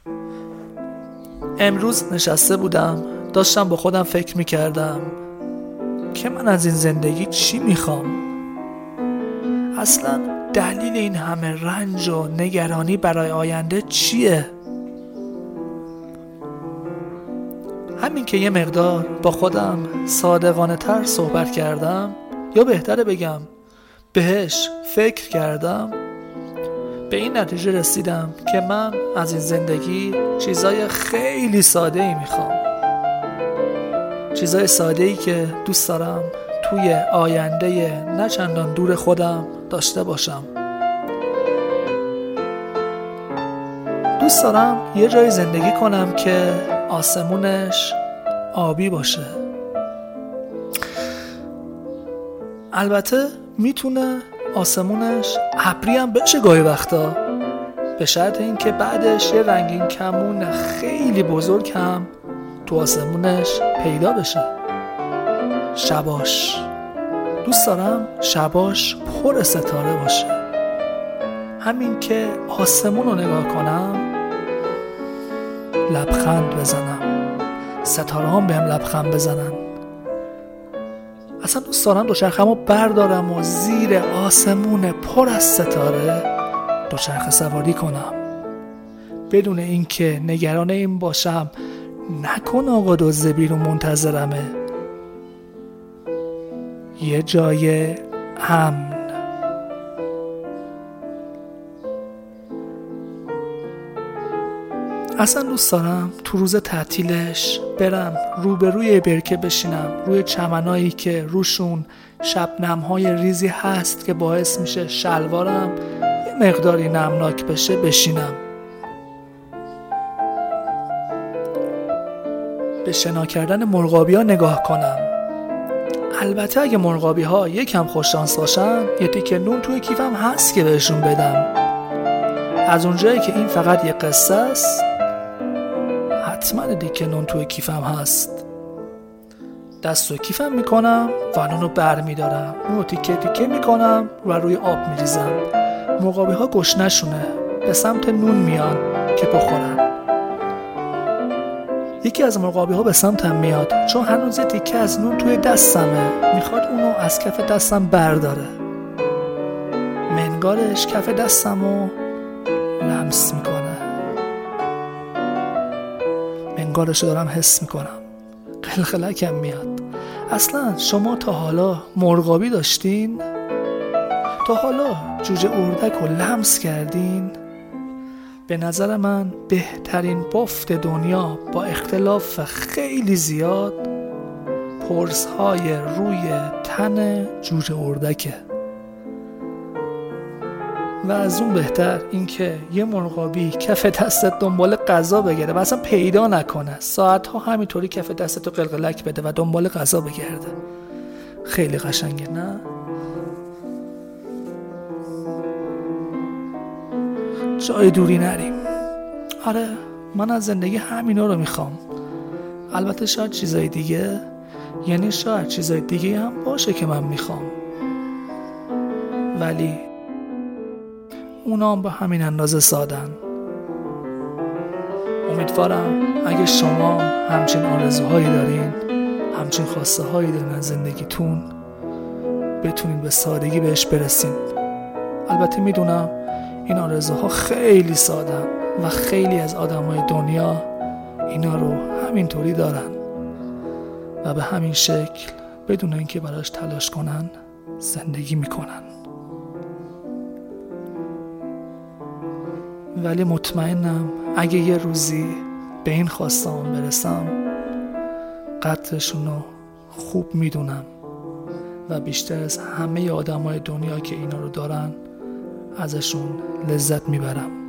امروز نشسته بودم داشتم با خودم فکر میکردم که من از این زندگی چی میخوام. اصلا دلیل این همه رنج و نگرانی برای آینده چیه؟ همین که یه مقدار با خودم صادقانه تر صحبت کردم، یا بهتره بگم بهش فکر کردم، به این نتیجه رسیدم که من از این زندگی چیزای خیلی ساده ای میخوام. چیزای ساده ای که دوست دارم توی آینده نه چندان دور خودم داشته باشم. دوست دارم یه جای زندگی کنم که آسمونش آبی باشه. البته میتونه آسمونش ابری هم بشه گاهی وقتا، به شرط اینکه بعدش یه رنگین کمون خیلی بزرگ هم تو آسمونش پیدا بشه. شباش دوست دارم شباش پر ستاره باشه. همین که آسمون رو نگاه کنم لبخند بزنم، ستاره هم بهم لبخند بزنن. اصلا دوست دارم دوچرخه‌مو بردارم و زیر آسمون پر از ستاره دوچرخه سواری کنم، بدون اینکه نگران این باشم نکن آقا دزد بیرون منتظرمه. یه جای امن. اصلا دوست دارم تو روز تعطیلش برم روبروی برکه بشینم، روی چمنایی که روشون شبنم‌های ریزی هست که باعث میشه شلوارم یه مقداری نمناک بشه بشینم. به شنا کردن مرغابی‌ها نگاه کنم. البته اگه مرغابی‌ها یکم خوششانس باشن یه تیکه نون توی کیفم هست که بهشون بدم. از اونجایی که این فقط یه قصه است، حتما دیگه نون توی کیفم هست. دست و کیفم میکنم و نونو بر میدارم، اونو تیکه تیکه میکنم و روی آب میریزم. مرغابی ها گشنشونه به سمت نون میان که بخورن. یکی از مرغابی ها به سمتم میاد چون هنوز یه تیکه از نون توی دستمه، میخواد اونو از کف دستم برداره. منگارش کف دستمو لمس میکنه، منگارشو دارم حس میکنم، قلقلکم میاد. اصلا شما تا حالا مرغابی داشتین؟ تا حالا جوجه اردک رو لمس کردین؟ به نظر من بهترین بافت دنیا با اختلاف خیلی زیاد پرس‌های روی تن جوجه اردکه. و از اون بهتر اینکه یه مرغابی کف دستت دنبال غذا بگرده و اصلا پیدا نکنه، ساعتها همینطوری کف دستت رو قلقلک بده و دنبال غذا بگرده. خیلی قشنگه نه؟ جای دوری نریم. آره من از زندگی همینا رو میخوام. البته شاید چیزای دیگه، یعنی شاید چیزای دیگه هم باشه که من میخوام، ولی اونا هم به همین اندازه سادن. امیدوارم اگه شما همچین آرزوهایی دارین، همچین خواسته هایی دارین از زندگیتون، بتونین به سادگی بهش برسین. البته میدونم این آرزوها خیلی سادن و خیلی از آدمای دنیا اینا رو همینطوری دارن و به همین شکل بدون اینکه براش تلاش کنن زندگی میکنن. ولی مطمئنم اگه یه روزی به این خواسته‌ام برسم قدرشون رو خوب میدونم و بیشتر از همه آدمای دنیا که اینا رو دارن ازشون لذت میبرم.